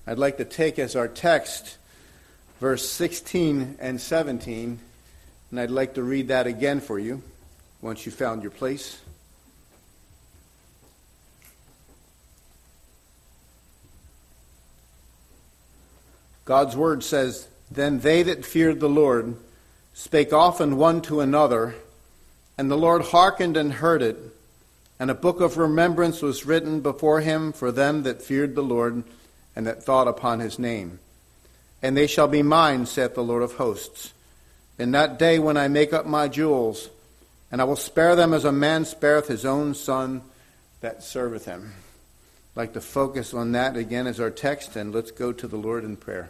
I'd like to take as our text verse 16 and 17, and I'd like to read that again for you once you found your place. God's word says, "Then they that feared the Lord spake often one to another, and the Lord hearkened and heard it. And a book of remembrance was written before him for them that feared the Lord, and that thought upon his name. And they shall be mine, saith the Lord of hosts, in that day when I make up my jewels, and I will spare them as a man spareth his own son that serveth him." I'd like to focus on that again as our text, and let's go to the Lord in prayer.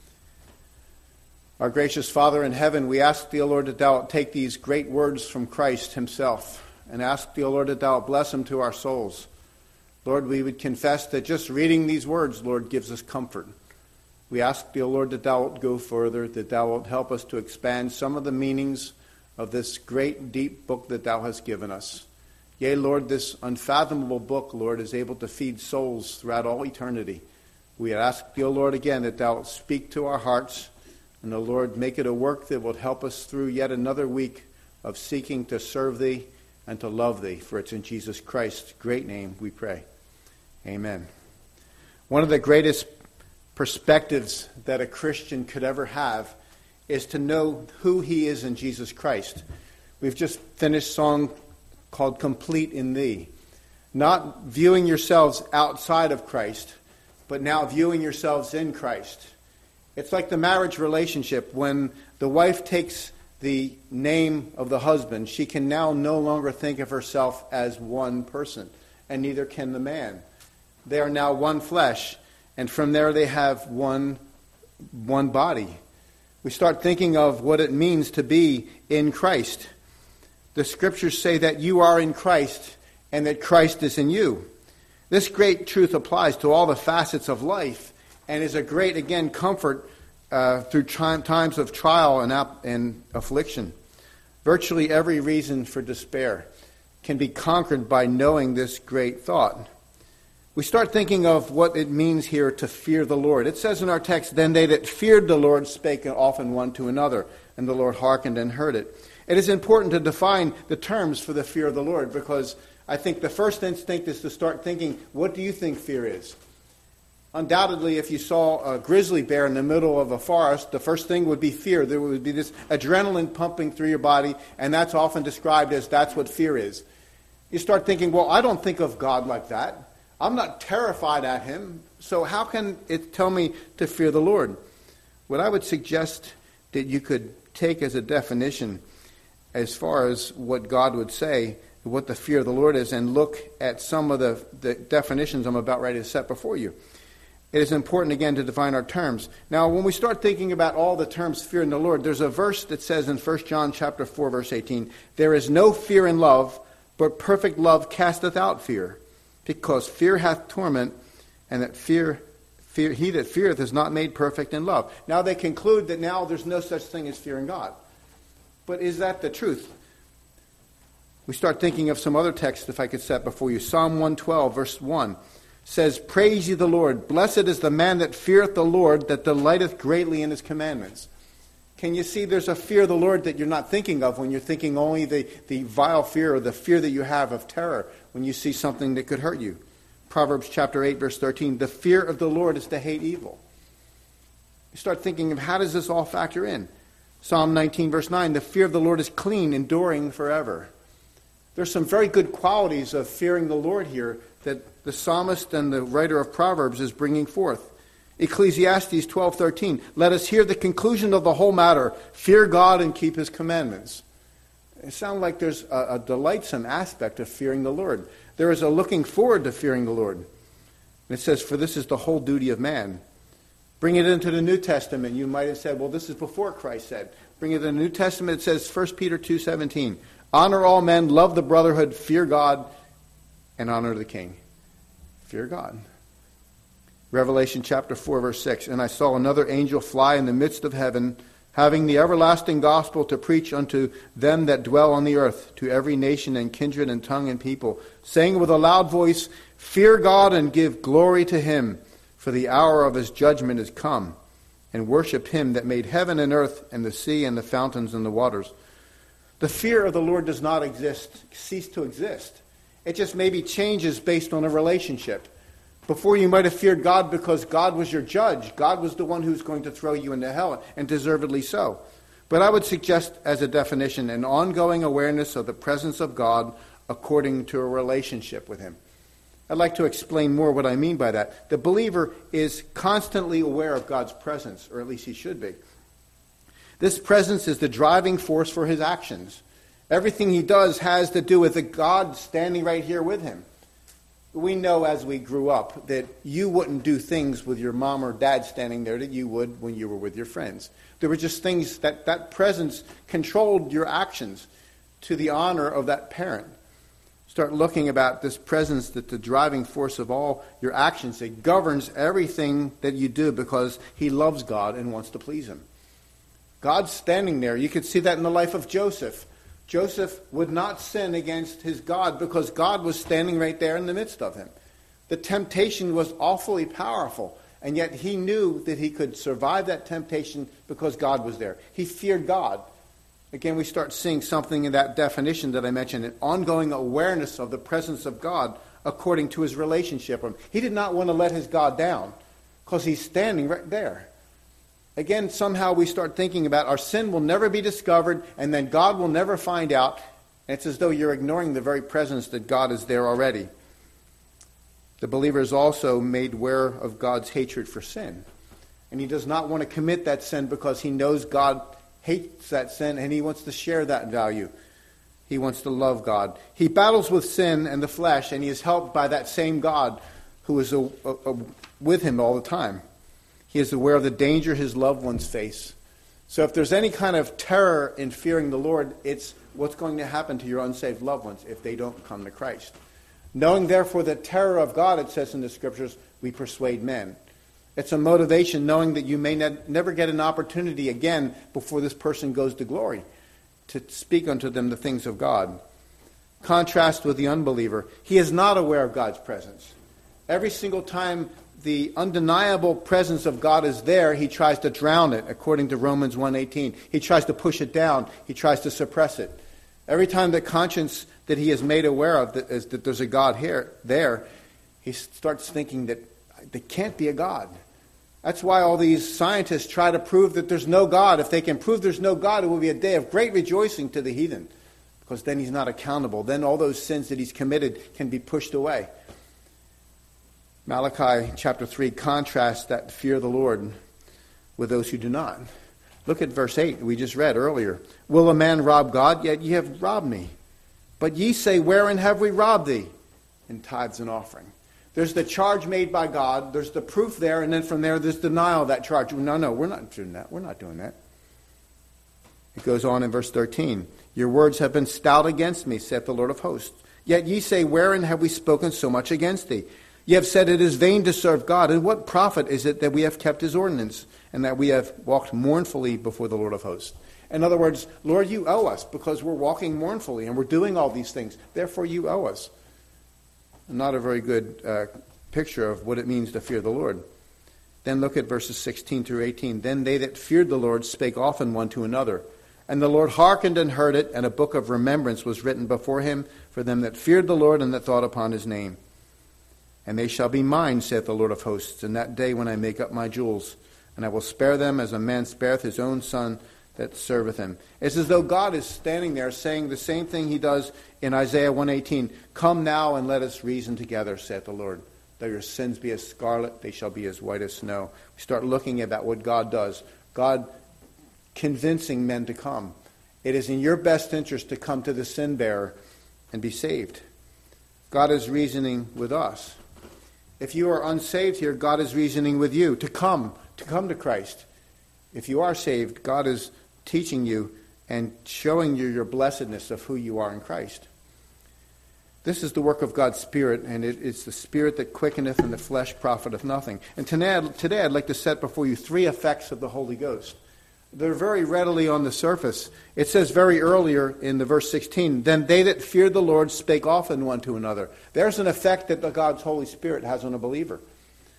Our gracious Father in heaven, we ask thee, O Lord, that thou wilt take these great words from Christ himself, and ask thee, O Lord, that thou wilt bless them to our souls. Lord, we would confess that just reading these words, Lord, gives us comfort. We ask thee, O Lord, that thou wilt go further, that thou wilt help us to expand some of the meanings of this great, deep book that thou hast given us. Yea, Lord, this unfathomable book, Lord, is able to feed souls throughout all eternity. We ask thee, O Lord, again, that thou wilt speak to our hearts, and, O Lord, make it a work that will help us through yet another week of seeking to serve thee and to love thee. For it's in Jesus Christ's great name we pray. Amen. One of the greatest perspectives that a Christian could ever have is to know who he is in Jesus Christ. We've just finished a song called Complete in Thee. Not viewing yourselves outside of Christ, but now viewing yourselves in Christ. It's like the marriage relationship. When the wife takes the name of the husband, she can now no longer think of herself as one person, and neither can the man. They are now one flesh, and from there they have one body. We start thinking of what it means to be in Christ. The scriptures say that you are in Christ and that Christ is in you. This great truth applies to all the facets of life and is a great, again, comfort through times of trial and affliction. Virtually every reason for despair can be conquered by knowing this great thought. We start thinking of what it means here to fear the Lord. It says in our text, "Then they that feared the Lord spake often one to another, and the Lord hearkened and heard it." It is important to define the terms for the fear of the Lord, because I think the first instinct is to start thinking, what do you think fear is? Undoubtedly, if you saw a grizzly bear in the middle of a forest, the first thing would be fear. There would be this adrenaline pumping through your body, and that's often described as that's what fear is. You start thinking, well, I don't think of God like that. I'm not terrified at him, so how can it tell me to fear the Lord? What I would suggest that you could take as a definition as far as what God would say, what the fear of the Lord is, and look at some of the definitions I'm about ready to set before you. It is important, again, to define our terms. Now, when we start thinking about all the terms fear in the Lord, there's a verse that says in 1 John chapter 4, verse 18, "There is no fear in love, but perfect love casteth out fear. Because fear hath torment, and that he that feareth is not made perfect in love." Now they conclude that now there's no such thing as fearing God. But is that the truth? We start thinking of some other texts, if I could set before you. Psalm 112, verse 1 says, "Praise ye the Lord. Blessed is the man that feareth the Lord, that delighteth greatly in his commandments." Can you see there's a fear of the Lord that you're not thinking of when you're thinking only the vile fear or the fear that you have of terror when you see something that could hurt you? Proverbs chapter 8, verse 13, "The fear of the Lord is to hate evil." You start thinking of how does this all factor in? Psalm 19, verse 9, "The fear of the Lord is clean, enduring forever." There's some very good qualities of fearing the Lord here that the psalmist and the writer of Proverbs is bringing forth. Ecclesiastes 12:13, "Let us hear the conclusion of the whole matter. Fear God and keep his commandments." It sounds like there's a delightsome aspect of fearing the Lord. There is a looking forward to fearing the Lord. And it says, "For this is the whole duty of man." Bring it into the New Testament. You might have said, well, this is before Christ said. Bring it in the New Testament. It says, 1 Peter 2:17, "Honor all men, love the brotherhood, fear God, and honor the king." Fear God. Revelation chapter 4, verse 6, "And I saw another angel fly in the midst of heaven, having the everlasting gospel to preach unto them that dwell on the earth, to every nation and kindred and tongue and people, saying with a loud voice, Fear God and give glory to him, for the hour of his judgment is come, and worship him that made heaven and earth and the sea and the fountains and the waters. The fear of the Lord does not cease to exist. It just maybe changes based on a relationship. Before you might have feared God because God was your judge. God was the one who's going to throw you into hell, and deservedly so. But I would suggest as a definition an ongoing awareness of the presence of God according to a relationship with him. I'd like to explain more what I mean by that. The believer is constantly aware of God's presence, or at least he should be. This presence is the driving force for his actions. Everything he does has to do with the God standing right here with him. We know as we grew up that you wouldn't do things with your mom or dad standing there that you would when you were with your friends. There were just things that presence controlled your actions to the honor of that parent. Start looking about this presence, that the driving force of all your actions. It governs everything that you do because he loves God and wants to please him. God's standing there. You could see that in the life of Joseph. Joseph would not sin against his God because God was standing right there in the midst of him. The temptation was awfully powerful, and yet he knew that he could survive that temptation because God was there. He feared God. Again, we start seeing something in that definition that I mentioned, an ongoing awareness of the presence of God according to his relationship with him. He did not want to let his God down because he's standing right there. Again, somehow we start thinking about our sin will never be discovered and then God will never find out. And it's as though you're ignoring the very presence that God is there already. The believer is also made aware of God's hatred for sin. And he does not want to commit that sin because he knows God hates that sin and he wants to share that value. He wants to love God. He battles with sin and the flesh, and he is helped by that same God who is with him all the time. He is aware of the danger his loved ones face. So if there's any kind of terror in fearing the Lord, it's what's going to happen to your unsaved loved ones if they don't come to Christ. Knowing therefore the terror of God, it says in the scriptures, we persuade men. It's a motivation knowing that you may never get an opportunity again before this person goes to glory to speak unto them the things of God. Contrast with the unbeliever. He is not aware of God's presence. Every single time the undeniable presence of God is there, he tries to drown it, according to Romans 1:18. He tries to push it down. He tries to suppress it. Every time the conscience that he is made aware of is that there's a God there, he starts thinking that there can't be a God. That's why all these scientists try to prove that there's no God. If they can prove there's no God, it will be a day of great rejoicing to the heathen, because then he's not accountable. Then all those sins that he's committed can be pushed away. Malachi chapter 3 contrasts that fear of the Lord with those who do not. Look at verse 8 we just read earlier. Will a man rob God? Yet ye have robbed me. But ye say, wherein have we robbed thee? In tithes and offering. There's the charge made by God. There's the proof there. And then from there, there's denial of that charge. No, we're not doing that. We're not doing that. It goes on in verse 13. Your words have been stout against me, saith the Lord of hosts. Yet ye say, wherein have we spoken so much against thee? Ye have said, it is vain to serve God. And what profit is it that we have kept his ordinance, and that we have walked mournfully before the Lord of hosts? In other words, Lord, you owe us because we're walking mournfully and we're doing all these things. Therefore, you owe us. Not a very good picture of what it means to fear the Lord. Then look at verses 16 through 18. Then they that feared the Lord spake often one to another. And the Lord hearkened and heard it, and a book of remembrance was written before him for them that feared the Lord and that thought upon his name. And they shall be mine, saith the Lord of hosts, in that day when I make up my jewels. And I will spare them as a man spareth his own son that serveth him. It's as though God is standing there saying the same thing he does in Isaiah 1:18. Come now and let us reason together, saith the Lord. Though your sins be as scarlet, they shall be as white as snow. We start looking at what God does. God convincing men to come. It is in your best interest to come to the sin bearer and be saved. God is reasoning with us. If you are unsaved here, God is reasoning with you to come to Christ. If you are saved, God is teaching you and showing you your blessedness of who you are in Christ. This is the work of God's Spirit, and it's the Spirit that quickeneth, and the flesh profiteth nothing. And today I'd like to set before you 3 effects of the Holy Ghost. They're very readily on the surface. It says very earlier in the verse 16, then they that feared the Lord spake often one to another. There's an effect that God's Holy Spirit has on a believer.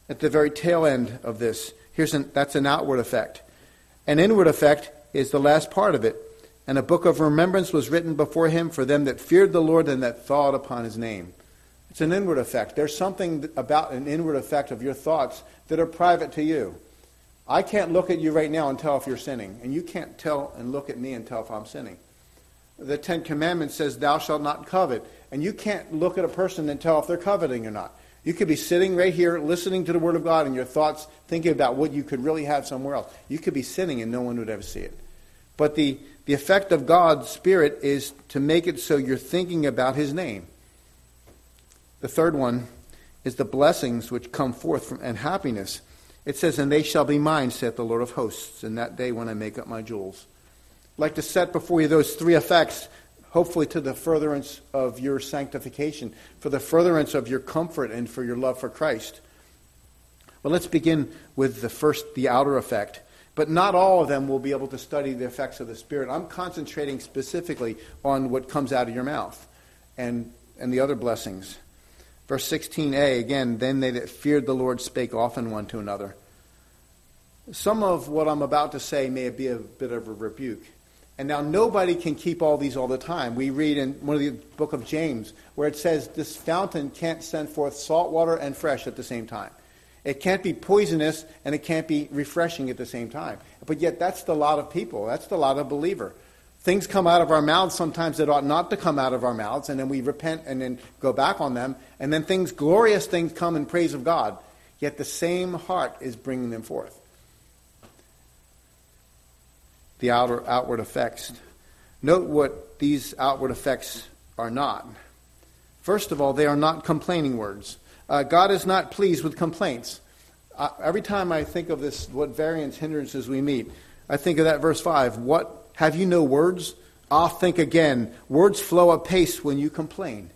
at the very tail end of this. That's an outward effect. An inward effect is the last part of it. And a book of remembrance was written before him for them that feared the Lord and that thought upon his name. It's an inward effect. There's something about an inward effect of your thoughts that are private to you. I can't look at you right now and tell if you're sinning. And you can't tell and look at me and tell if I'm sinning. The Ten Commandments says, thou shalt not covet. And you can't look at a person and tell if they're coveting or not. You could be sitting right here listening to the Word of God and your thoughts thinking about what you could really have somewhere else. You could be sinning and no one would ever see it. But the effect of God's Spirit is to make it so you're thinking about his name. The third one is the blessings which come forth from and happiness. It says, and they shall be mine, saith the Lord of hosts, in that day when I make up my jewels. I'd like to set before you those three effects, hopefully to the furtherance of your sanctification, for the furtherance of your comfort and for your love for Christ. Well, let's begin with the outer effect. But not all of them will be able to study the effects of the Spirit. I'm concentrating specifically on what comes out of your mouth and the other blessings. Verse 16a, again, then they that feared the Lord spake often one to another. Some of what I'm about to say may be a bit of a rebuke. And now nobody can keep all these all the time. We read in one of the book of James where it says this fountain can't send forth salt water and fresh at the same time. It can't be poisonous and it can't be refreshing at the same time. But yet that's the lot of people. That's the lot of believer. Things come out of our mouths sometimes that ought not to come out of our mouths, and then we repent and then go back on them. And then glorious things come in praise of God. Yet the same heart is bringing them forth. The outward effects. Note what these outward effects are not. First of all, they are not complaining words. God is not pleased with complaints. Every time I think of this, what variance hindrances we meet, I think of that verse 5. What, have you no words? I'll think again. Words flow apace when you complain.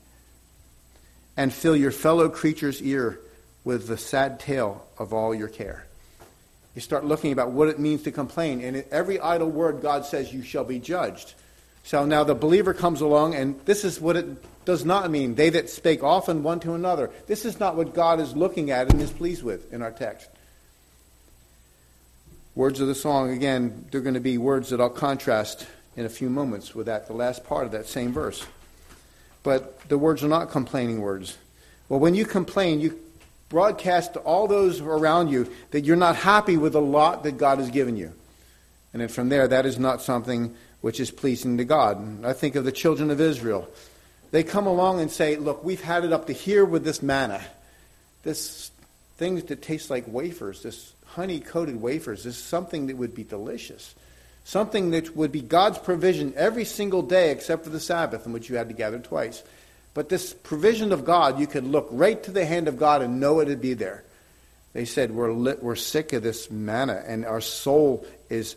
And fill your fellow creature's ear with the sad tale of all your care. You start looking about what it means to complain. And in every idle word, God says, you shall be judged. So now the believer comes along, and this is what it does not mean. They that spake often one to another. This is not what God is looking at and is pleased with in our text. Words of the song, again, they're going to be words that I'll contrast in a few moments with the last part of that same verse. But the words are not complaining words. Well, when you complain, you broadcast to all those around you that you're not happy with the lot that God has given you. And then from there, that is not something which is pleasing to God. And I think of the children of Israel. They come along and say, look, we've had it up to here with this manna. This thing that tastes like wafers, this honey-coated wafers, this is something that would be delicious. Something that would be God's provision every single day except for the Sabbath, in which you had to gather twice. But this provision of God, you could look right to the hand of God and know it would be there. They said, we're sick of this manna, and our soul is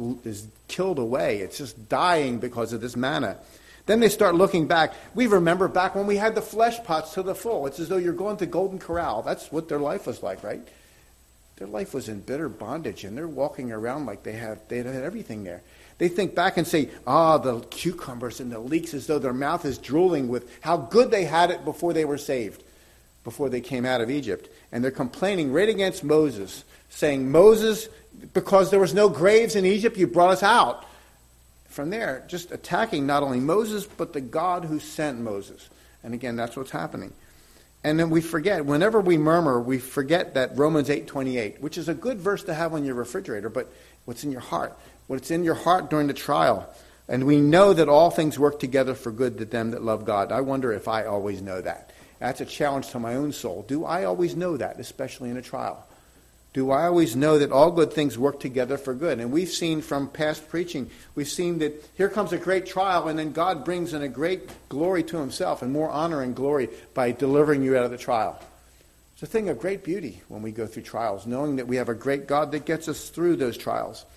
killed away. It's just dying because of this manna. Then they start looking back. We remember back when we had the flesh pots to the full. It's as though you're going to Golden Corral. That's what their life was like, right? Their life was in bitter bondage, and they're walking around like they had everything there. They think back and say, the cucumbers and the leeks, as though their mouth is drooling with how good they had it before they were saved, before they came out of Egypt. And they're complaining right against Moses, saying, Moses, because there was no graves in Egypt, you brought us out. From there, just attacking not only Moses, but the God who sent Moses. And again, that's what's happening. And then we forget, whenever we murmur, we forget that Romans 8:28, which is a good verse to have on your refrigerator, but what's in your heart? What's in your heart during the trial. And we know that all things work together for good to them that love God. I wonder if I always know that. That's a challenge to my own soul. Do I always know that, especially in a trial? Do I always know that all good things work together for good? And we've seen from past preaching, we've seen that here comes a great trial, and then God brings in a great glory to himself and more honor and glory by delivering you out of the trial. It's a thing of great beauty when we go through trials, knowing that we have a great God that gets us through those trials.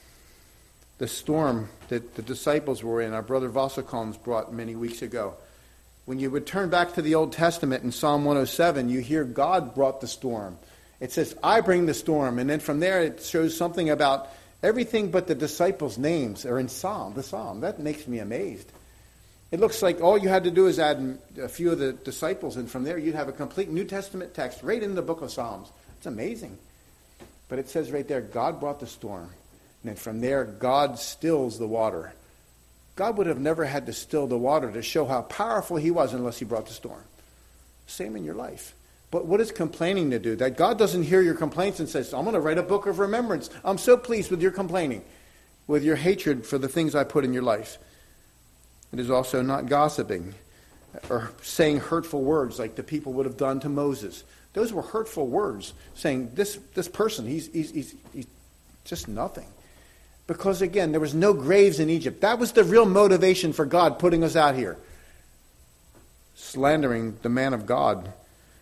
The storm that the disciples were in, our brother Vasselkoms brought many weeks ago. When you would turn back to the Old Testament in Psalm 107, you hear God brought the storm. It says, I bring the storm. And then from there it shows something about everything but the disciples' names are in the Psalm. That makes me amazed. It looks like all you had to do is add a few of the disciples, and from there you'd have a complete New Testament text right in the book of Psalms It's amazing. But it says right there, God brought the storm. And then from there, God stills the water. God would have never had to still the water to show how powerful he was unless he brought the storm. Same in your life. But what is complaining to do? That God doesn't hear your complaints and says, I'm going to write a book of remembrance. I'm so pleased with your complaining, with your hatred for the things I put in your life. It is also not gossiping or saying hurtful words like the people would have done to Moses. Those were hurtful words, saying this person, he's just nothing. Because again, there was no graves in Egypt. That was the real motivation for God putting us out here. Slandering the man of God.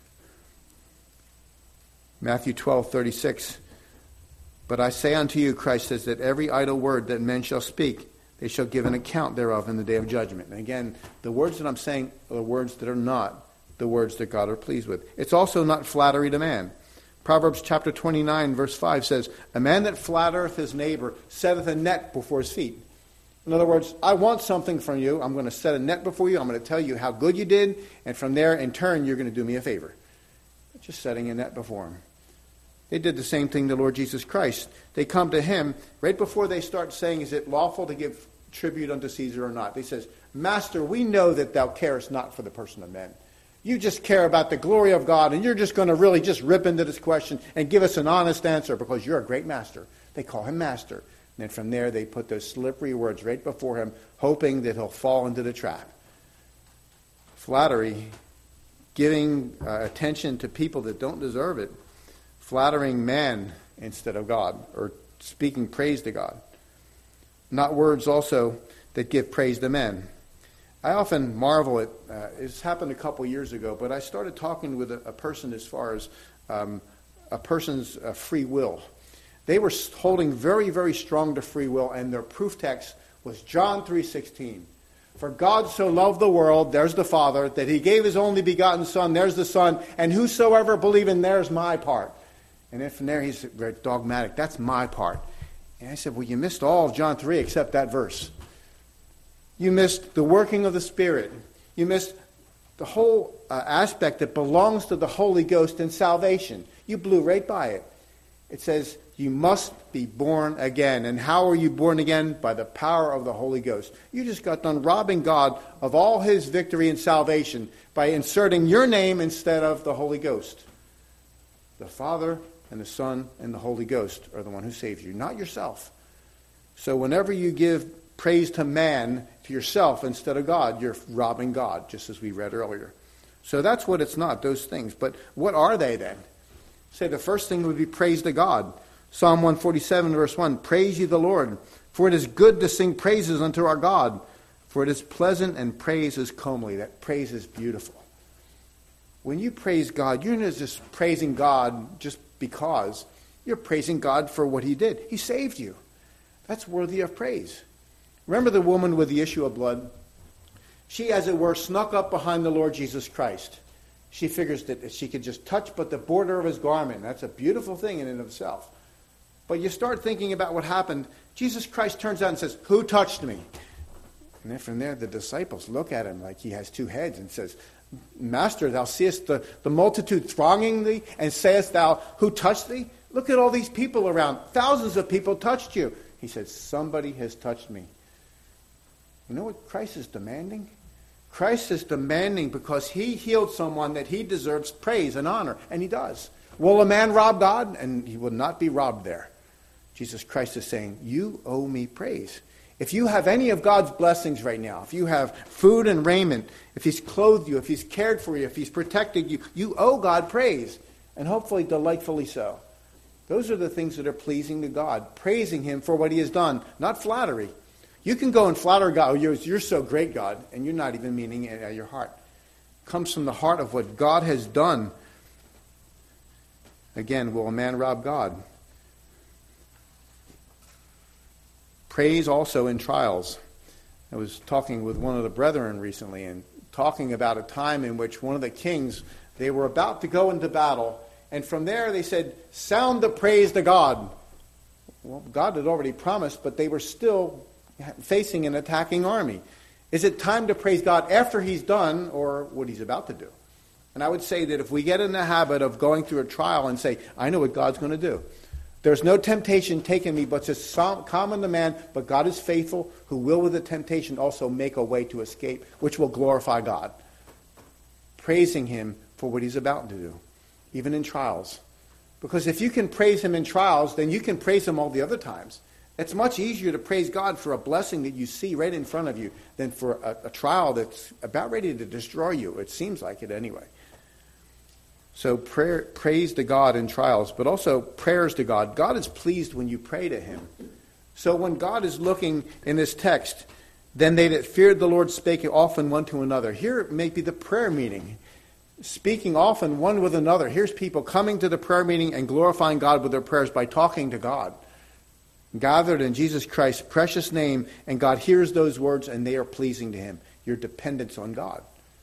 Matthew 12:36. But I say unto you, Christ says, that every idle word that men shall speak, they shall give an account thereof in the day of judgment. And again, the words that I'm saying are the words that are not the words that God are pleased with. It's also not flattery to man. Proverbs chapter 29, verse 5 says, a man that flattereth his neighbor setteth a net before his feet. In other words, I want something from you. I'm going to set a net before you. I'm going to tell you how good you did. And from there, in turn, you're going to do me a favor. Just setting a net before him. They did the same thing to Lord Jesus Christ. They come to him right before they start saying, is it lawful to give tribute unto Caesar or not? They says, Master, we know that thou carest not for the person of men. You just care about the glory of God, and you're just going to really just rip into this question and give us an honest answer because you're a great master. They call him master. And then from there, they put those slippery words right before him, hoping that he'll fall into the trap. Flattery, giving attention to people that don't deserve it, flattering man instead of God, or speaking praise to God. Not words also that give praise to men. I often marvel at, it's happened a couple years ago, but I started talking with a person as far as a person's free will. They were holding very, very strong to free will, and their proof text was John 3:16. For God so loved the world, there's the Father, that he gave his only begotten Son, there's the Son, and whosoever believe in, there's my part. And then from there he's very dogmatic, that's my part. And I said, well, you missed all of John 3 except that verse. You missed the working of the Spirit. You missed the whole aspect that belongs to the Holy Ghost in salvation. You blew right by it. It says, you must be born again. And how are you born again? By the power of the Holy Ghost. You just got done robbing God of all his victory and salvation by inserting your name instead of the Holy Ghost. The Father and the Son and the Holy Ghost are the one who saves you, not yourself. So whenever you give praise to man, to yourself instead of God, you're robbing God, just as we read earlier. So that's what it's not, those things. But what are they then? Say the first thing would be praise to God. Psalm 147 verse 1, praise ye the Lord, for it is good to sing praises unto our God, for it is pleasant and praise is comely. That praise is beautiful. When you praise God, you're not just praising God just because. You're praising God for what he did. He saved you. That's worthy of praise. Remember the woman with the issue of blood? She, as it were, snuck up behind the Lord Jesus Christ. She figures that she could just touch but the border of his garment. That's a beautiful thing in and of itself. But you start thinking about what happened. Jesus Christ turns out and says, who touched me? And then from there, the disciples look at him like he has two heads and says, Master, thou seest the multitude thronging thee, and sayest thou, who touched thee? Look at all these people around. Thousands of people touched you. He said, somebody has touched me. You know what Christ is demanding? Christ is demanding because he healed someone that he deserves praise and honor, and he does. Will a man rob God? And he will not be robbed there. Jesus Christ is saying, you owe me praise. If you have any of God's blessings right now, if you have food and raiment, if he's clothed you, if he's cared for you, if he's protected you, you owe God praise, and hopefully delightfully so. Those are the things that are pleasing to God, praising him for what he has done, not flattery. You can go and flatter God, oh, you're so great, God, and you're not even meaning it at your heart. It comes from the heart of what God has done. Again, will a man rob God? Praise also in trials. I was talking with one of the brethren recently and talking about a time in which one of the kings, they were about to go into battle, and from there they said, sound the praise to God. Well, God had already promised, but they were still facing an attacking army. Is it time to praise God after he's done or what he's about to do? And I would say that if we get in the habit of going through a trial and say, I know what God's going to do. There's no temptation taken me, but it's common to man, but God is faithful, who will with the temptation also make a way to escape, which will glorify God. Praising him for what he's about to do, even in trials. Because if you can praise him in trials, then you can praise him all the other times. It's much easier to praise God for a blessing that you see right in front of you than for a trial that's about ready to destroy you. It seems like it anyway. So praise to God in trials, but also prayers to God. God is pleased when you pray to him. So when God is looking in this text, then they that feared the Lord spake often one to another. Here it may be the prayer meeting. Speaking often one with another. Here's people coming to the prayer meeting and glorifying God with their prayers by talking to God. Gathered in Jesus Christ's precious name, and God hears those words and they are pleasing to him. Your dependence on God.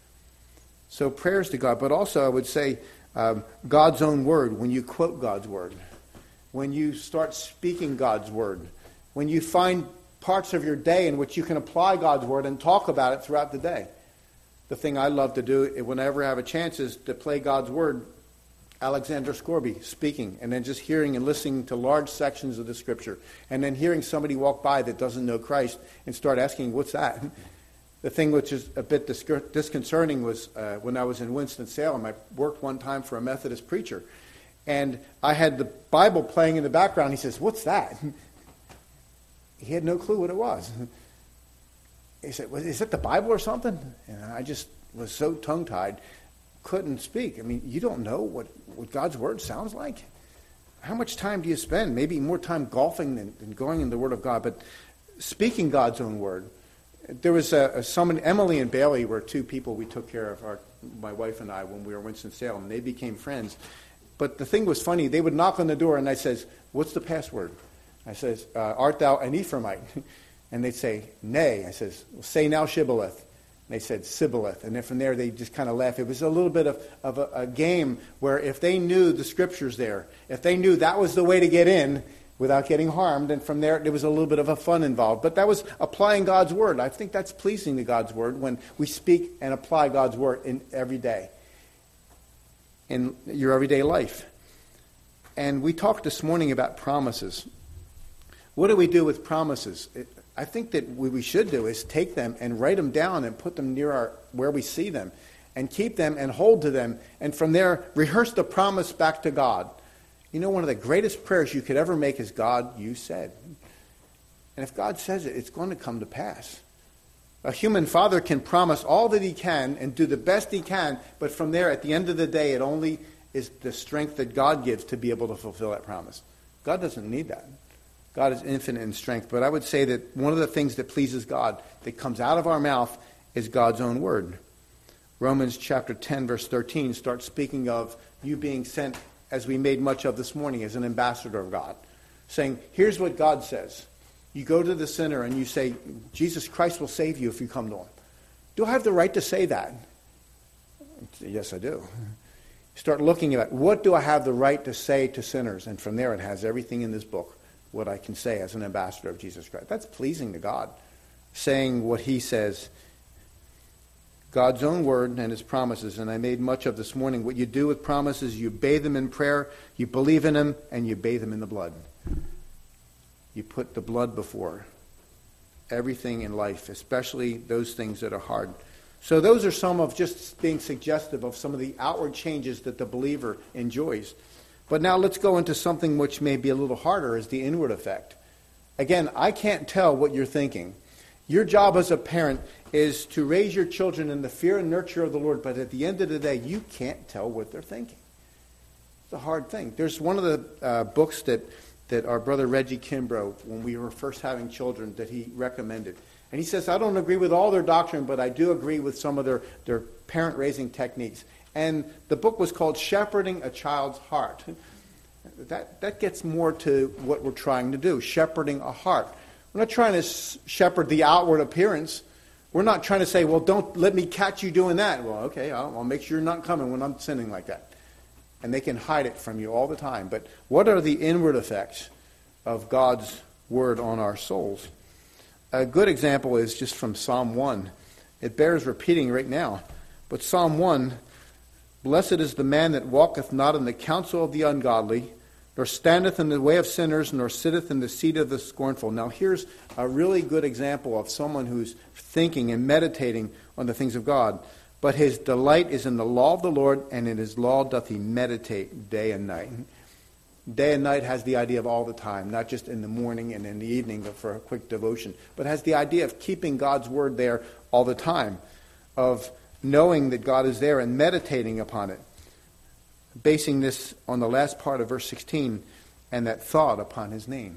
So prayers to God, but also I would say God's own word, when you quote God's word, when you start speaking God's word, when you find parts of your day in which you can apply God's word and talk about it throughout the day. The thing I love to do whenever I have a chance is to play God's word, Alexander Scorby speaking, and then just hearing and listening to large sections of the scripture, and then hearing somebody walk by that doesn't know Christ and start asking, what's that? The thing which is a bit disconcerting was when I was in Winston-Salem, I worked one time for a Methodist preacher, and I had the Bible playing in the background. He says, what's that? He had no clue what it was. He said, well, is it the Bible or something? And I just was so tongue-tied, couldn't speak. I mean, you don't know what God's word sounds like? How much time do you spend? Maybe more time golfing than going in the Word of God, but speaking God's own word. There was someone, Emily and Bailey were two people we took care of, my wife and I, when we were in Winston-Salem, and they became friends. But the thing was funny. They would knock on the door, and I says, what's the password? I says, art thou an Ephraimite? And they'd say, nay. I says, well, say now Shibboleth. And they said, Sibboleth. And then from there, they just kind of laughed. It was a little bit of a game where if they knew the scriptures there, if they knew that was the way to get in without getting harmed, and from there, there was a little bit of a fun involved. But that was applying God's word. I think that's pleasing to God's word when we speak and apply God's word in every day, in your everyday life. And we talked this morning about promises. What do we do with promises? I think that what we should do is take them and write them down and put them near where we see them and keep them and hold to them. And from there, rehearse the promise back to God. You know, one of the greatest prayers you could ever make is, God, you said. And if God says it, it's going to come to pass. A human father can promise all that he can and do the best he can, but from there, at the end of the day, it only is the strength that God gives to be able to fulfill that promise. God doesn't need that. God is infinite in strength. But I would say that one of the things that pleases God that comes out of our mouth is God's own word. Romans chapter 10, verse 13 starts speaking of you being sent, as we made much of this morning, as an ambassador of God. Saying, here's what God says. You go to the sinner and you say, Jesus Christ will save you if you come to him. Do I have the right to say that? Yes, I do. Start looking at what do I have the right to say to sinners? And from there it has everything in this book, what I can say as an ambassador of Jesus Christ. That's pleasing to God, saying what he says. God's own word and his promises, and I made much of this morning. What you do with promises, you bathe them in prayer, you believe in them, and you bathe them in the blood. You put the blood before everything in life, especially those things that are hard. So those are some of just being suggestive of some of the outward changes that the believer enjoys. But now let's go into something which may be a little harder, is the inward effect. Again, I can't tell what you're thinking. Your job as a parent is to raise your children in the fear and nurture of the Lord, but at the end of the day, you can't tell what they're thinking. It's a hard thing. There's one of the books that our brother Reggie Kimbrough, when we were first having children, that he recommended. And he says, I don't agree with all their doctrine, but I do agree with some of their parent-raising techniques. And the book was called Shepherding a Child's Heart. That gets more to what we're trying to do, shepherding a heart. We're not trying to shepherd the outward appearance. We're not trying to say, well, don't let me catch you doing that. Well, okay, I'll make sure you're not coming when I'm sinning like that. And they can hide it from you all the time. But what are the inward effects of God's word on our souls? A good example is just from Psalm 1. It bears repeating right now. But Psalm 1, Blessed is the man that walketh not in the counsel of the ungodly, nor standeth in the way of sinners, nor sitteth in the seat of the scornful. Now here's a really good example of someone who's thinking and meditating on the things of God. But his delight is in the law of the Lord, and in his law doth he meditate day and night. Day and night has the idea of all the time, not just in the morning and in the evening for a quick devotion, but has the idea of keeping God's word there all the time, of knowing that God is there and meditating upon it, basing this on the last part of verse 16, and that thought upon his name.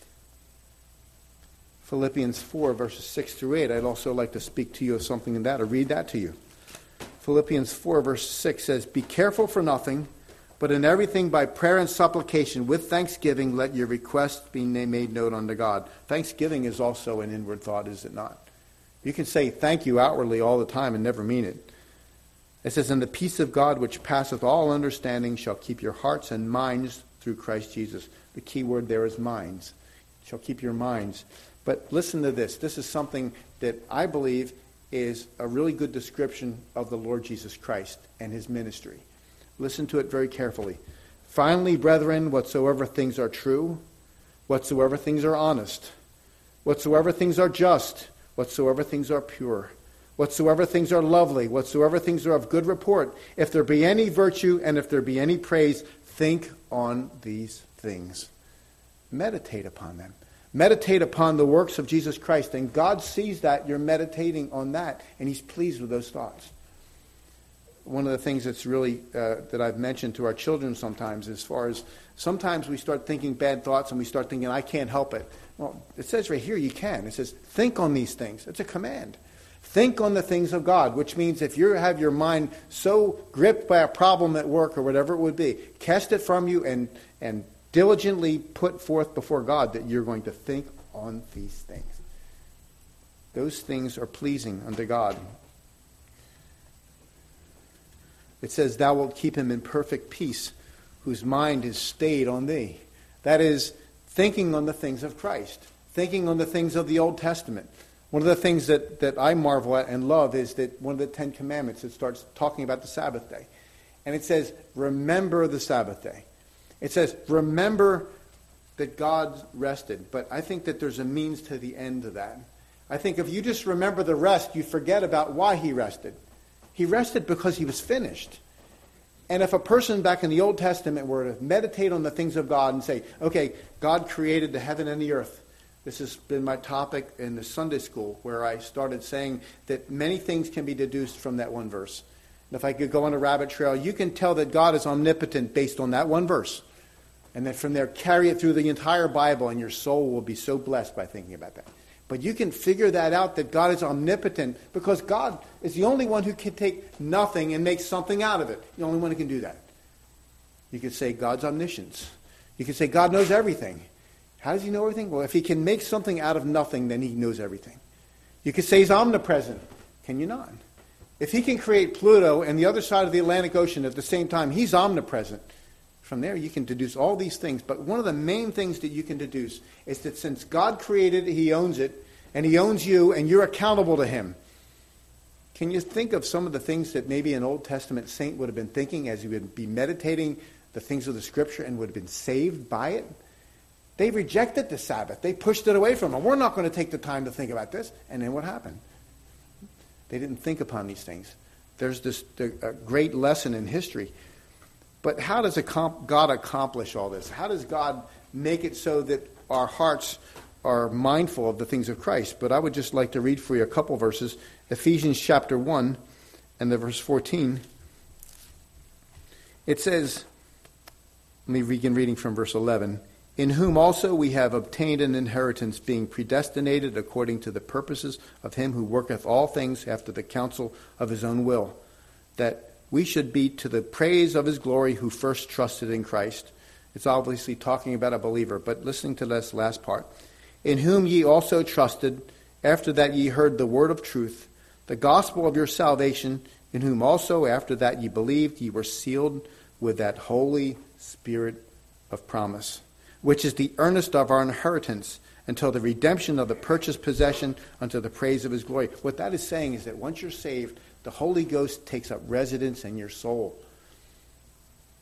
Philippians 4, verses 6 through 8, I'd also like to speak to you of something in that, or read that to you. Philippians 4, verse 6 says, Be careful for nothing, but in everything by prayer and supplication with thanksgiving let your requests be made known unto God. Thanksgiving is also an inward thought, is it not? You can say thank you outwardly all the time and never mean it. It says, And the peace of God which passeth all understanding shall keep your hearts and minds through Christ Jesus. The key word there is minds. Shall keep your minds. But listen to this. This is something that I believe is a really good description of the Lord Jesus Christ and his ministry. Listen to it very carefully. Finally, brethren, whatsoever things are true, whatsoever things are honest, whatsoever things are just, whatsoever things are pure, whatsoever things are lovely, whatsoever things are of good report, if there be any virtue and if there be any praise, think on these things. Meditate upon them. Meditate upon the works of Jesus Christ. And God sees that you're meditating on that, and he's pleased with those thoughts. One of the things that's really, that I've mentioned to our children sometimes, as far as sometimes we start thinking bad thoughts and we start thinking, I can't help it. Well, it says right here you can. It says, think on these things. It's a command. Think on the things of God, which means if you have your mind so gripped by a problem at work or whatever it would be, cast it from you and diligently put forth before God that you're going to think on these things. Those things are pleasing unto God. It says, Thou wilt keep him in perfect peace, whose mind is stayed on thee. That is, thinking on the things of Christ, thinking on the things of the Old Testament. One of the things that I marvel at and love is that one of the 10 Commandments, it starts talking about the Sabbath day. And it says, remember the Sabbath day. It says, remember that God rested. But I think that there's a means to the end of that. I think if you just remember the rest, you forget about why he rested. He rested because he was finished. And if a person back in the Old Testament were to meditate on the things of God and say, okay, God created the heaven and the earth. This has been my topic in the Sunday school, where I started saying that many things can be deduced from that one verse. And if I could go on a rabbit trail, you can tell that God is omnipotent based on that one verse. And then from there, carry it through the entire Bible, and your soul will be so blessed by thinking about that. But you can figure that out, that God is omnipotent, because God is the only one who can take nothing and make something out of it. The only one who can do that. You could say God's omniscience. You could say God knows everything. How does he know everything? Well, if he can make something out of nothing, then he knows everything. You could say he's omnipresent. Can you not? If he can create Pluto and the other side of the Atlantic Ocean at the same time, he's omnipresent. From there, you can deduce all these things. But one of the main things that you can deduce is that since God created it, he owns it, and he owns you, and you're accountable to him. Can you think of some of the things that maybe an Old Testament saint would have been thinking as he would be meditating the things of the Scripture and would have been saved by it? They rejected the Sabbath. They pushed it away from them. We're not going to take the time to think about this. And then what happened? They didn't think upon these things. There's this a great lesson in history. But how does God accomplish all this? How does God make it so that our hearts are mindful of the things of Christ? But I would just like to read for you a couple verses. Ephesians chapter 1 and the verse 14. It says, let me begin reading from verse 11. In whom also we have obtained an inheritance, being predestinated according to the purposes of him who worketh all things after the counsel of his own will, that we should be to the praise of his glory who first trusted in Christ. It's obviously talking about a believer, but listening to this last part. In whom ye also trusted, after that ye heard the word of truth, the gospel of your salvation, in whom also after that ye believed, ye were sealed with that Holy Spirit of promise, which is the earnest of our inheritance, until the redemption of the purchased possession unto the praise of his glory. What that is saying is that once you're saved, the Holy Ghost takes up residence in your soul.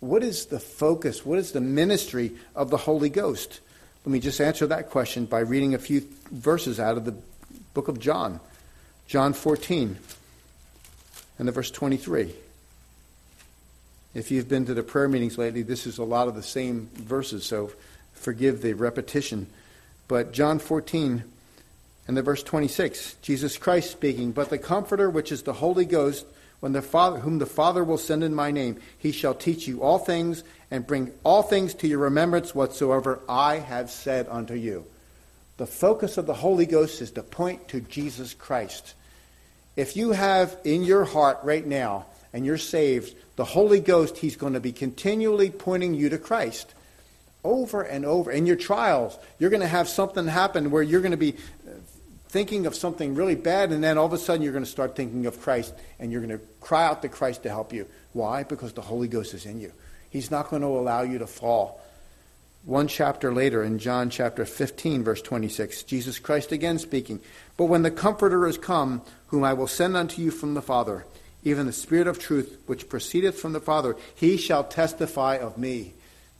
what is the focus? What is the ministry of the Holy Ghost? Let me just answer that question by reading a few verses out of the book of John. John 14 and the verse 23. If you've been to the prayer meetings lately, this is a lot of the same verses, so forgive the repetition. But John 14 and the verse 26, Jesus Christ speaking, "But the Comforter, which is the Holy Ghost, whom the Father will send in my name, he shall teach you all things and bring all things to your remembrance whatsoever I have said unto you." The focus of the Holy Ghost is to point to Jesus Christ. If you have in your heart right now, and you're saved, the Holy Ghost, he's going to be continually pointing you to Christ. Over and over. In your trials, you're going to have something happen where you're going to be thinking of something really bad, and then all of a sudden you're going to start thinking of Christ, and you're going to cry out to Christ to help you. Why? Because the Holy Ghost is in you. He's not going to allow you to fall. One chapter later, in John chapter 15, verse 26, Jesus Christ again speaking, "But when the Comforter is come, whom I will send unto you from the Father, even the Spirit of truth, which proceedeth from the Father, he shall testify of me."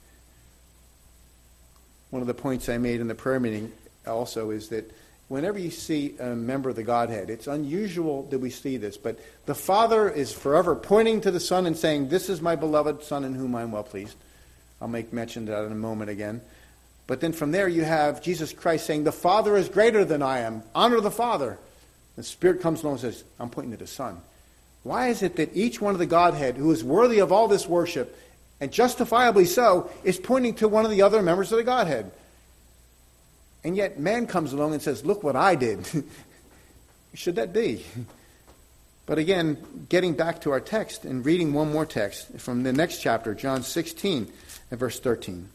One of the points I made in the prayer meeting also is that whenever you see a member of the Godhead, it's unusual that we see this, but the Father is forever pointing to the Son and saying, "This is my beloved Son in whom I am well pleased." I'll make mention of that in a moment again. But then from there you have Jesus Christ saying, "The Father is greater than I am. Honor the Father." The Spirit comes along and says, "I'm pointing to the Son." Why is it that each one of the Godhead, who is worthy of all this worship, and justifiably so, is pointing to one of the other members of the Godhead? And yet man comes along and says, "Look what I did." Should that be? But again, getting back to our text and reading one more text from the next chapter, John 16 and verse 13.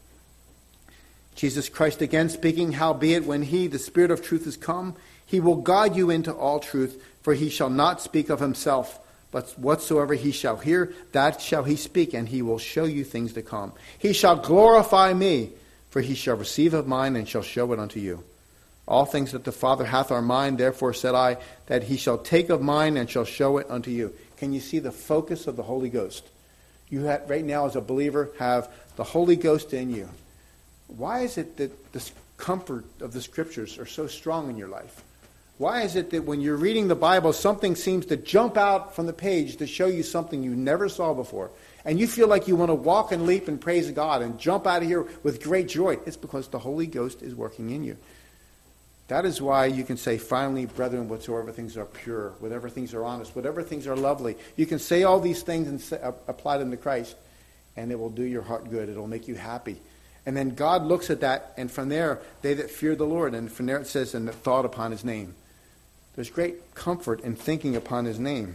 Jesus Christ again speaking, "Howbeit when he, the Spirit of truth, is come, he will guide you into all truth, for he shall not speak of himself, but whatsoever he shall hear, that shall he speak, and he will show you things to come. He shall glorify me, for he shall receive of mine and shall show it unto you. All things that the Father hath are mine, therefore said I, that he shall take of mine and shall show it unto you." Can you see the focus of the Holy Ghost? You have, right now as a believer, have the Holy Ghost in you. Why is it that the comfort of the Scriptures are so strong in your life? Why is it that when you're reading the Bible, something seems to jump out from the page to show you something you never saw before? And you feel like you want to walk and leap and praise God and jump out of here with great joy. It's because the Holy Ghost is working in you. That is why you can say, "Finally, brethren, whatsoever things are pure, whatever things are honest, whatever things are lovely." You can say all these things and apply them to Christ, and it will do your heart good. It will make you happy. And then God looks at that, and from there, they that fear the Lord, and from there it says, "and that thought upon his name." There's great comfort in thinking upon his name.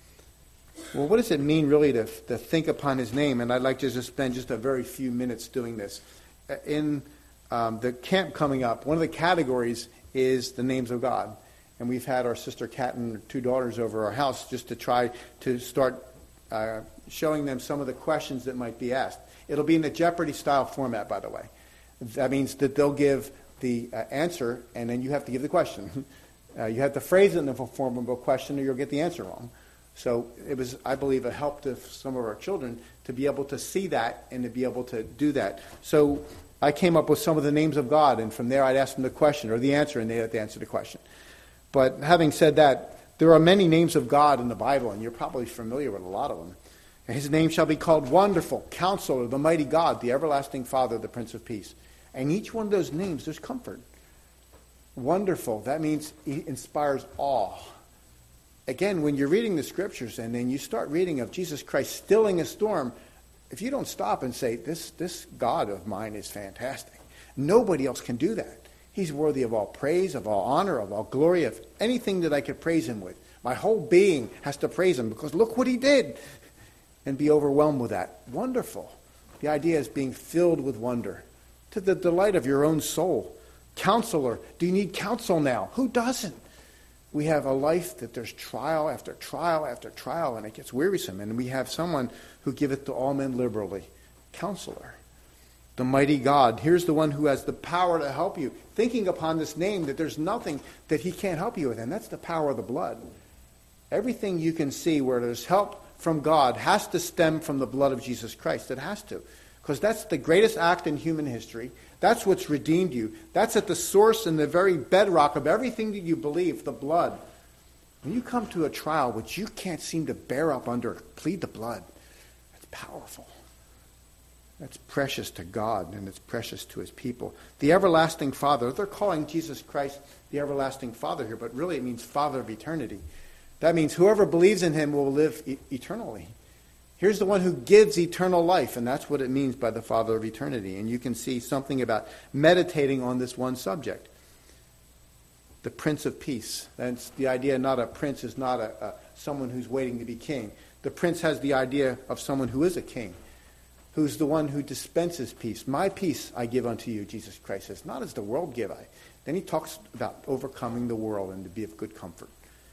Well, what does it mean really to think upon his name? And I'd like to just spend just a very few minutes doing this. In the camp coming up, one of the categories is the names of God. And we've had our sister Kat and her two daughters over our house just to try to start showing them some of the questions that might be asked. It'll be in the Jeopardy-style format, by the way. That means that they'll give the answer, and then you have to give the question. You have to phrase it in the form of a question, or you'll get the answer wrong. So it was, I believe, a help to some of our children to be able to see that and to be able to do that. So I came up with some of the names of God, and from there I'd ask them the question or the answer, and they had to answer the question. But having said that, there are many names of God in the Bible, and you're probably familiar with a lot of them. And his name shall be called Wonderful, Counselor, the Mighty God, the Everlasting Father, the Prince of Peace. And each one of those names, there's comfort. Wonderful, that means he inspires awe. Again, when you're reading the Scriptures and then you start reading of Jesus Christ stilling a storm, if you don't stop and say, this God of mine is fantastic, nobody else can do that. He's worthy of all praise, of all honor, of all glory, of anything that I could praise him with. My whole being has to praise him because look what he did. And be overwhelmed with that. Wonderful. The idea is being filled with wonder to the delight of your own soul. Counselor. Do you need counsel now? Who doesn't? We have a life that there's trial after trial after trial, and it gets wearisome. And we have someone who giveth to all men liberally. Counselor. The mighty God. Here's the one who has the power to help you. Thinking upon this name that there's nothing that he can't help you with, and that's the power of the blood. Everything you can see where there's help from God has to stem from the blood of Jesus Christ. It has to. Because that's the greatest act in human history. That's what's redeemed you. That's at the source and the very bedrock of everything that you believe, the blood. When you come to a trial which you can't seem to bear up under, plead the blood. That's powerful. That's precious to God, and it's precious to his people. The everlasting Father, they're calling Jesus Christ the everlasting Father here, but really it means Father of eternity. That means whoever believes in him will live eternally. Here's the one who gives eternal life, and that's what it means by the Father of eternity. And you can see something about meditating on this one subject. The Prince of Peace. That's the idea. Not a prince is not someone who's waiting to be king. The prince has the idea of someone who is a king, who's the one who dispenses peace. My peace I give unto you, Jesus Christ says, not as the world give I. Then he talks about overcoming the world and to be of good comfort.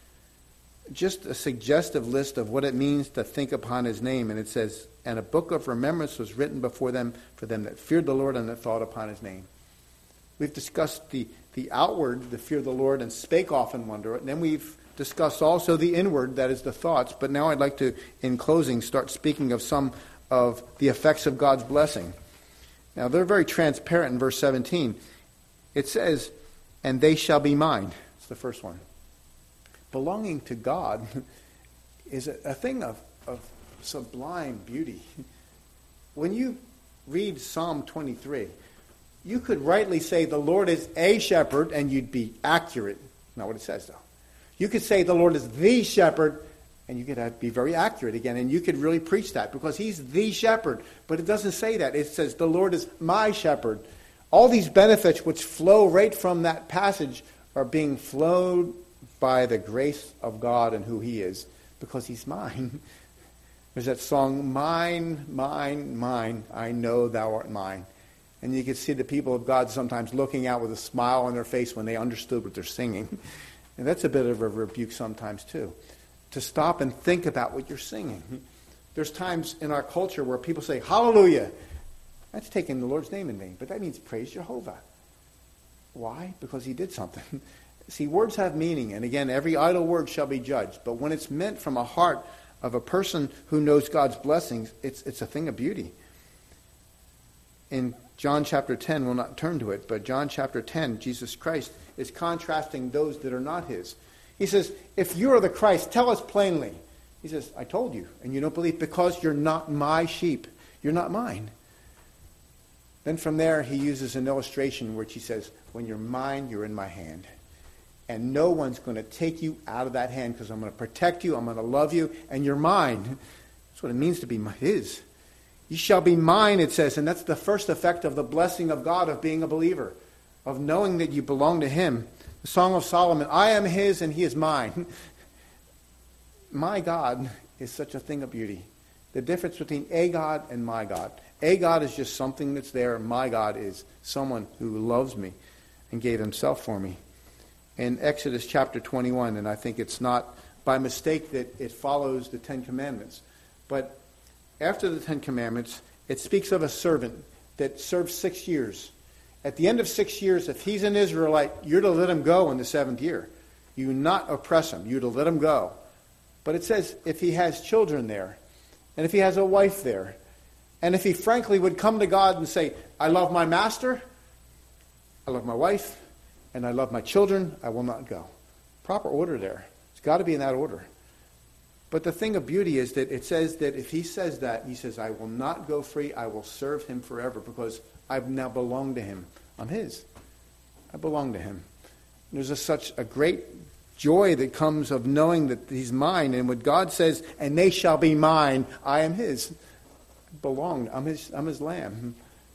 Just a suggestive list of what it means to think upon his name. And it says, and a book of remembrance was written before them for them that feared the Lord and that thought upon his name. We've discussed the outward, the fear of the Lord, and spake often wonder. And then we've discussed also the inward, that is the thoughts. But now I'd like to, in closing, start speaking of some of the effects of God's blessing. Now, they're very transparent in verse 17. It says, and they shall be mine. It's the first one. Belonging to God is a thing of sublime beauty. When you read Psalm 23, you could rightly say the Lord is a shepherd, and you'd be accurate. Not what it says, though. You could say the Lord is the shepherd, and you could be very accurate again, and you could really preach that, because he's the shepherd. But it doesn't say that. It says the Lord is my shepherd. All these benefits which flow right from that passage are being flowed by the grace of God and who he is, because he's mine. There's that song, mine, mine, mine, I know thou art mine. And you can see the people of God sometimes looking out with a smile on their face when they understood what they're singing. And that's a bit of a rebuke sometimes too, to stop and think about what you're singing. There's times in our culture where people say, hallelujah. That's taking the Lord's name in vain, but that means praise Jehovah. Why? Because he did something. See, words have meaning, and again, every idle word shall be judged. But when it's meant from a heart of a person who knows God's blessings, it's a thing of beauty. In John chapter 10, we'll not turn to it, but John chapter 10, Jesus Christ is contrasting those that are not his. He says, if you are the Christ, tell us plainly. He says, I told you, and you don't believe because you're not my sheep. You're not mine. Then from there, he uses an illustration which he says, when you're mine, you're in my hand. And no one's going to take you out of that hand, because I'm going to protect you, I'm going to love you, and you're mine. That's what it means to be his. You shall be mine, it says, and that's the first effect of the blessing of God of being a believer, of knowing that you belong to him. The Song of Solomon, I am his and he is mine. My God is such a thing of beauty. The difference between a God and my God. A God is just something that's there. My God is someone who loves me and gave himself for me. In Exodus chapter 21, and I think it's not by mistake that it follows the Ten Commandments, but after the Ten Commandments, it speaks of a servant that served 6 years. At the end of 6 years, if he's an Israelite, you're to let him go in the 7th year. You not oppress him. You're to let him go. But it says if he has children there, and if he has a wife there, and if he frankly would come to God and say, I love my master, I love my wife, and I love my children, I will not go. Proper order there. It's got to be in that order. But the thing of beauty is that it says that if he says that, he says, I will not go free, I will serve him forever, because I now belong to him. I'm his. I belong to him. There's such a great joy that comes of knowing that he's mine, and what God says, and they shall be mine, I am his. I belong. I'm his lamb.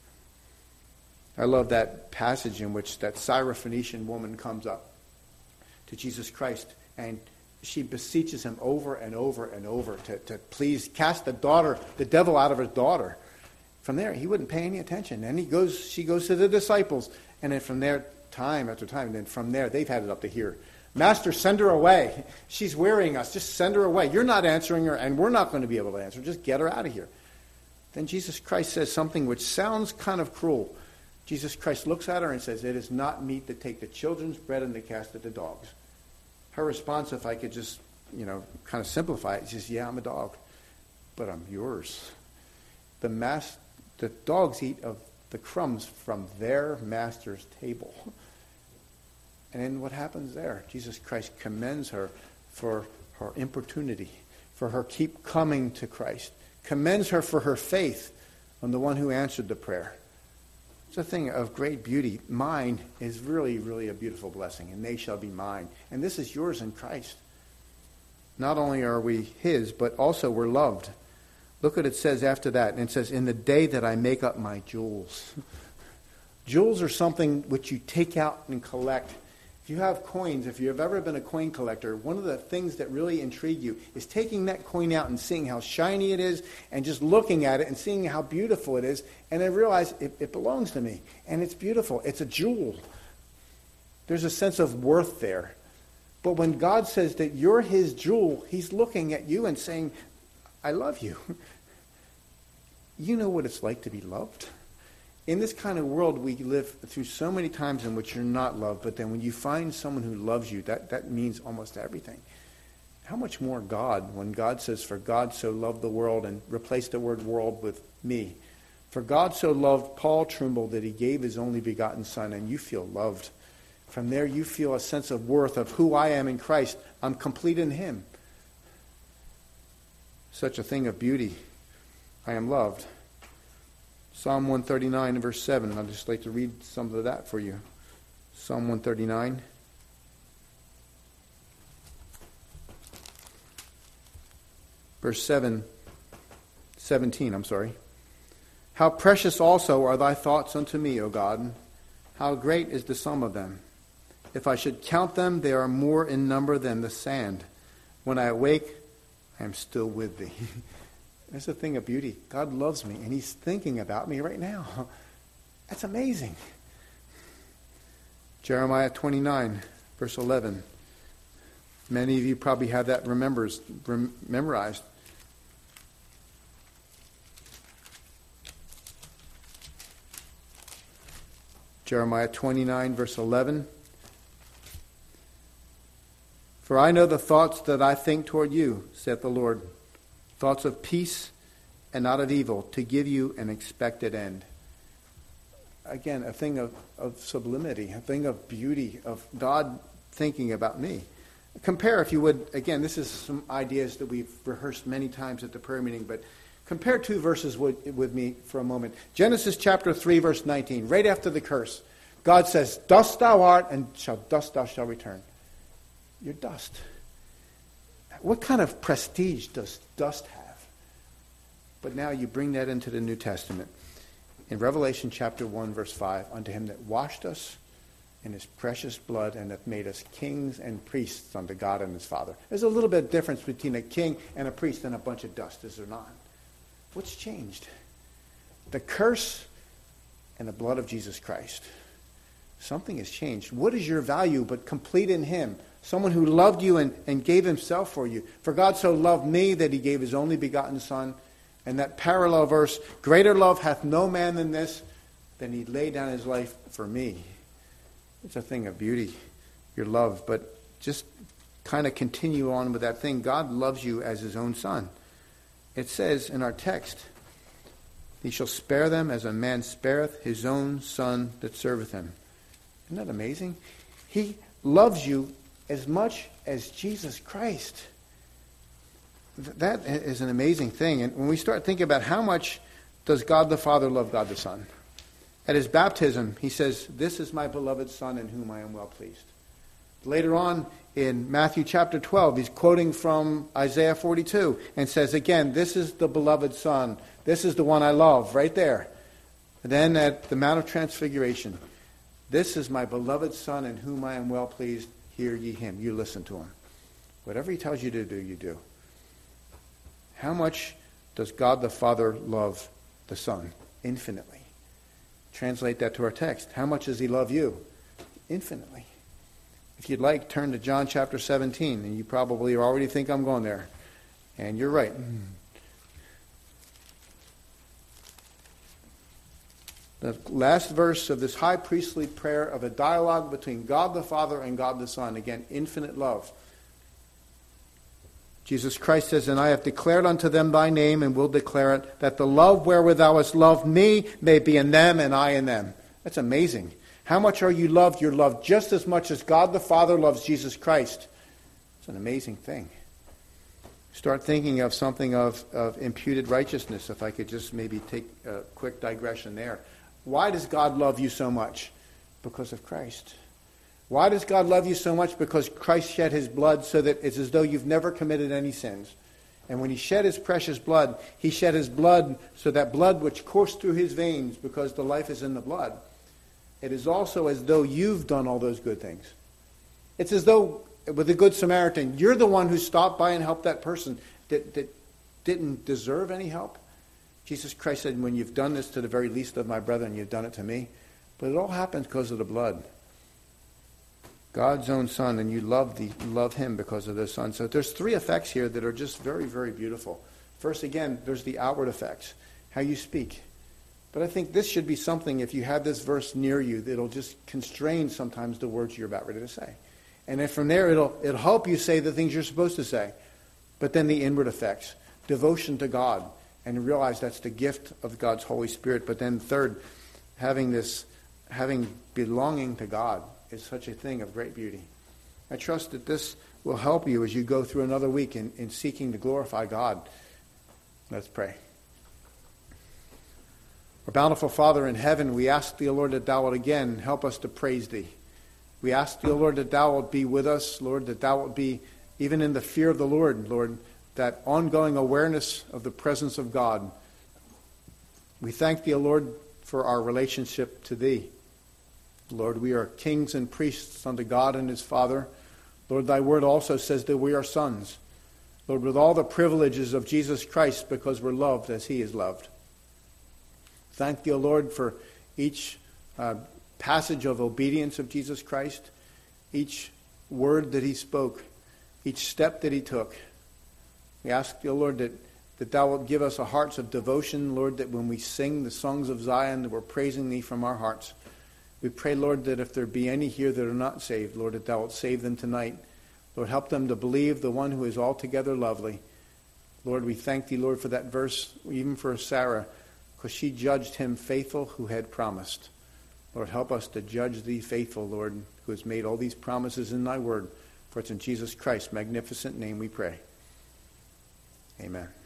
I love that passage in which that Syrophoenician woman comes up to Jesus Christ, and she beseeches him over and over and over to please cast the devil out of his daughter. From there, he wouldn't pay any attention. And she goes to the disciples, and then from there, time after time, and then from there, they've had it up to here. Master, send her away. She's wearying us. Just send her away. You're not answering her, and we're not going to be able to answer her. Just get her out of here. Then Jesus Christ says something which sounds kind of cruel. Jesus Christ looks at her and says, it is not meet to take the children's bread and to cast it to dogs. Her response, if I could just, kind of simplify it, she says, yeah, I'm a dog. but I'm yours. The dogs eat of the crumbs from their master's table. And then what happens there? Jesus Christ commends her for her importunity, for her keep coming to Christ. Commends her for her faith on the one who answered the prayer. It's a thing of great beauty. Mine is really, really a beautiful blessing, and they shall be mine. And this is yours in Christ. Not only are we his, but also we're loved. Look what it says after that. And it says, in the day that I make up my jewels. Jewels are something which you take out and collect. If you have coins, if you've ever been a coin collector, one of the things that really intrigue you is taking that coin out and seeing how shiny it is and just looking at it and seeing how beautiful it is. And I realize it belongs to me. And it's beautiful. It's a jewel. There's a sense of worth there. But when God says that you're his jewel, he's looking at you and saying, I love you. You know what it's like to be loved. In this kind of world, we live through so many times in which you're not loved, but then when you find someone who loves you, that means almost everything. How much more God, when God says, for God so loved the world, and replace the word world with me. For God so loved Paul Trimble that he gave his only begotten son, and you feel loved. From there you feel a sense of worth of who I am in Christ. I'm complete in him. Such a thing of beauty. I am loved. Psalm 139 verse 7. I'd just like to read some of that for you. Psalm 139. Verse 17. How precious also are thy thoughts unto me, O God. How great is the sum of them. If I should count them, they are more in number than the sand. When I awake, I am still with thee. That's a thing of beauty. God loves me, and he's thinking about me right now. That's amazing. Jeremiah 29, verse 11. Many of you probably have that memorized. Jeremiah 29, verse 11. For I know the thoughts that I think toward you, saith the Lord, thoughts of peace and not of evil, to give you an expected end. Again, a thing of sublimity, a thing of beauty, of God thinking about me. Compare, if you would, again, this is some ideas that we've rehearsed many times at the prayer meeting, but compare two verses with me for a moment. Genesis chapter 3, verse 19, right after the curse. God says, dust thou art, and dust thou shalt return. You're dust. What kind of prestige does dust have? But now you bring that into the New Testament. In Revelation chapter 1, verse 5, unto him that washed us in his precious blood and hath made us kings and priests unto God and his Father. There's a little bit of difference between a king and a priest and a bunch of dust, is there not? What's changed? The curse and the blood of Jesus Christ. Something has changed. What is your value but complete in him? Someone who loved you and gave himself for you. For God so loved me that he gave his only begotten Son. And that parallel verse, greater love hath no man than this, than he laid down his life for me. It's a thing of beauty, your love. But just kind of continue on with that thing. God loves you as his own Son. It says in our text, he shall spare them as a man spareth his own son that serveth him. Isn't that amazing? He loves you as much as Jesus Christ. That is an amazing thing. And when we start thinking about how much does God the Father love God the Son? At his baptism, he says, this is my beloved Son in whom I am well pleased. Later on in Matthew chapter 12, he's quoting from Isaiah 42 and says, again, this is the beloved Son. This is the one I love, right there. And then at the Mount of Transfiguration, this is my beloved Son in whom I am well pleased. Hear ye him. You listen to him. Whatever he tells you to do, you do. How much does God the Father love the Son? Infinitely. Translate that to our text. How much does he love you? Infinitely. If you'd like, turn to John chapter 17, and you probably already think I'm going there. And you're right. The last verse of this high priestly prayer of a dialogue between God the Father and God the Son. Again, infinite love. Jesus Christ says, and I have declared unto them thy name, and will declare it, that the love wherewith thou hast loved me may be in them, and I in them. That's amazing. How much are you loved? You're loved just as much as God the Father loves Jesus Christ. It's an amazing thing. Start thinking of something of imputed righteousness, if I could just maybe take a quick digression there. Why does God love you so much? Because of Christ. Why does God love you so much? Because Christ shed his blood so that it's as though you've never committed any sins. And when he shed his precious blood, he shed his blood so that blood which coursed through his veins, because the life is in the blood, it is also as though you've done all those good things. It's as though, with the Good Samaritan, you're the one who stopped by and helped that person that didn't deserve any help. Jesus Christ said, when you've done this to the very least of my brethren, you've done it to me. But it all happens because of the blood. God's own Son, and you love him because of the Son. So there's three effects here that are just very, very beautiful. First, again, there's the outward effects, how you speak. But I think this should be something, if you have this verse near you, that'll just constrain sometimes the words you're about ready to say. And then from there, it'll help you say the things you're supposed to say. But then the inward effects, devotion to God, and realize that's the gift of God's Holy Spirit. But then third, having belonging to God is such a thing of great beauty. I trust that this will help you as you go through another week in seeking to glorify God. Let's pray. Our bountiful Father in heaven, we ask thee, O Lord, that thou wilt again help us to praise thee. We ask thee, O Lord, that thou wilt be with us, Lord, that thou wilt be, even in the fear of the Lord, Lord, that ongoing awareness of the presence of God. We thank thee, O Lord, for our relationship to thee. Lord, we are kings and priests unto God and his Father. Lord, thy word also says that we are sons. Lord, with all the privileges of Jesus Christ, because we're loved as he is loved. Thank thee, O Lord, for each passage of obedience of Jesus Christ, each word that he spoke, each step that he took. We ask thee, O Lord, that thou wilt give us a hearts of devotion, Lord, that when we sing the songs of Zion, that we're praising thee from our hearts. We pray, Lord, that if there be any here that are not saved, Lord, that thou wilt save them tonight. Lord, help them to believe the one who is altogether lovely. Lord, we thank thee, Lord, for that verse, even for Sarah, because she judged him faithful who had promised. Lord, help us to judge thee faithful, Lord, who has made all these promises in thy word. For it's in Jesus Christ's magnificent name we pray. Amen.